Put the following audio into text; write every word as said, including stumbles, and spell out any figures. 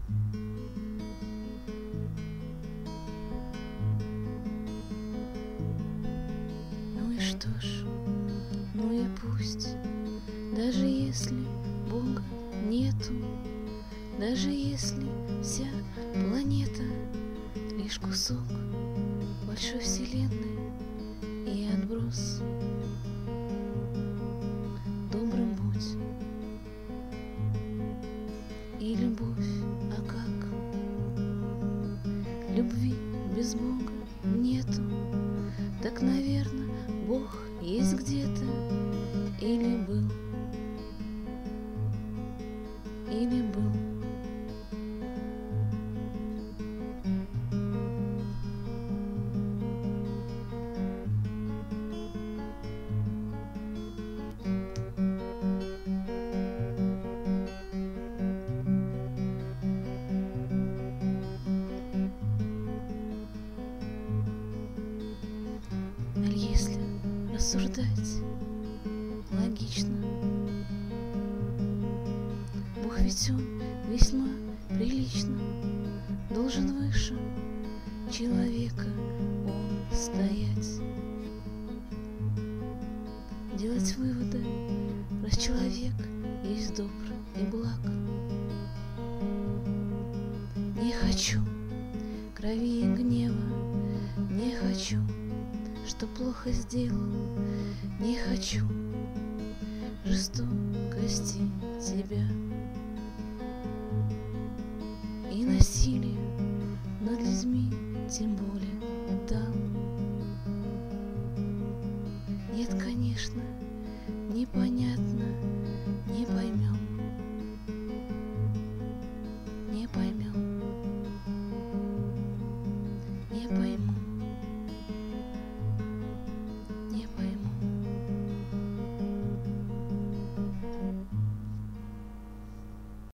Ну и что ж, ну и пусть, даже если Бога нету, даже если вся планета лишь кусок большой вселенной и отброс, добрым будь и любовь, а как? Любви без Бога нету, так, наверно, Бог есть где-то, или был, или был. А если рассуждать логично, Бог ведь он весьма прилично должен выше человека он стоять, делать выводы, раз человек есть добр и благ. Не хочу крови и гнева, не хочу, что плохо сделал, не хочу жестокости тебя.